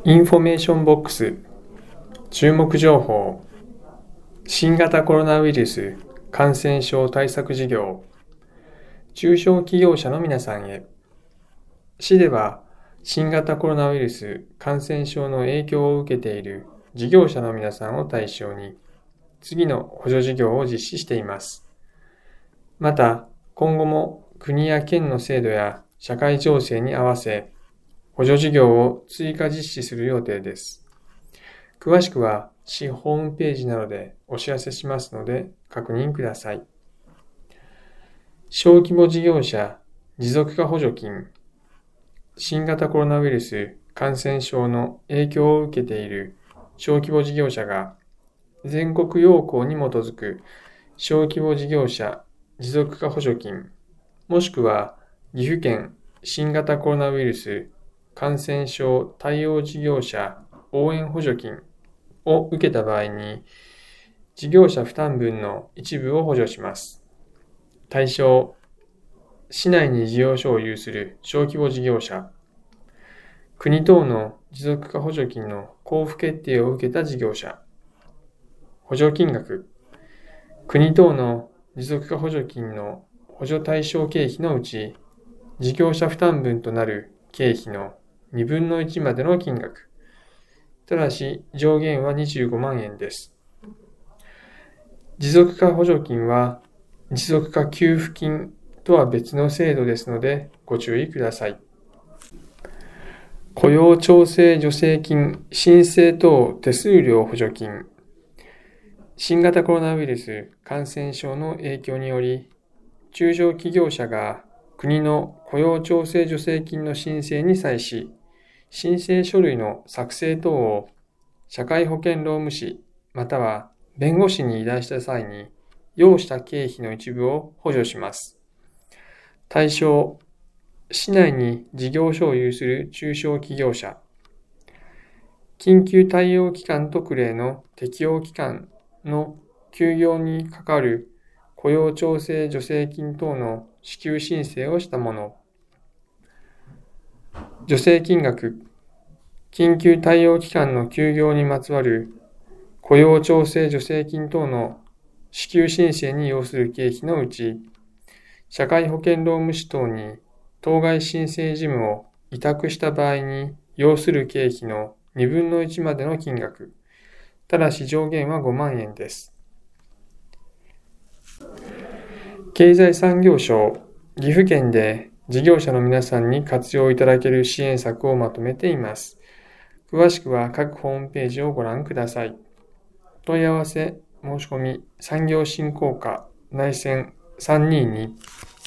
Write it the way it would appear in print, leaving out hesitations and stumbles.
インフォメーションボックス、注目情報、新型コロナウイルス感染症対策事業、中小企業者の皆さんへ。市では、新型コロナウイルス感染症の影響を受けている事業者の皆さんを対象に、次の補助事業を実施しています。また、今後も国や県の制度や社会情勢に合わせ、補助事業を追加実施する予定です。詳しくは市ホームページなどでお知らせしますので確認ください。小規模事業者持続化補助金。新型コロナウイルス感染症の影響を受けている小規模事業者が全国要項に基づく小規模事業者持続化補助金、もしくは岐阜県新型コロナウイルス感染症対応事業者応援補助金を受けた場合に、事業者負担分の一部を補助します。対象、市内に事業所を有する小規模事業者、国等の持続化補助金の交付決定を受けた事業者、補助金額、国等の持続化補助金の補助対象経費のうち、事業者負担分となる経費の2分の1までの金額。ただし上限は25万円です。持続化補助金は持続化給付金とは別の制度ですのでご注意ください。雇用調整助成金申請等手数料補助金。新型コロナウイルス感染症の影響により、中小企業者が国の雇用調整助成金の申請に際し、申請書類の作成等を社会保険労務士または弁護士に依頼した際に要した経費の一部を補助します。対象、市内に事業所を有する中小企業者、緊急対応期間特例の適用期間の休業にかかる雇用調整助成金等の支給申請をしたもの、助成金額、緊急対応期間の休業にまつわる雇用調整助成金等の支給申請に要する経費のうち、社会保険労務士等に当該申請事務を委託した場合に要する経費の2分の1までの金額、ただし上限は5万円です。経済産業省、岐阜県で事業者の皆さんに活用いただける支援策をまとめています。詳しくは各ホームページをご覧ください。問い合わせ、申し込み、産業振興課内線322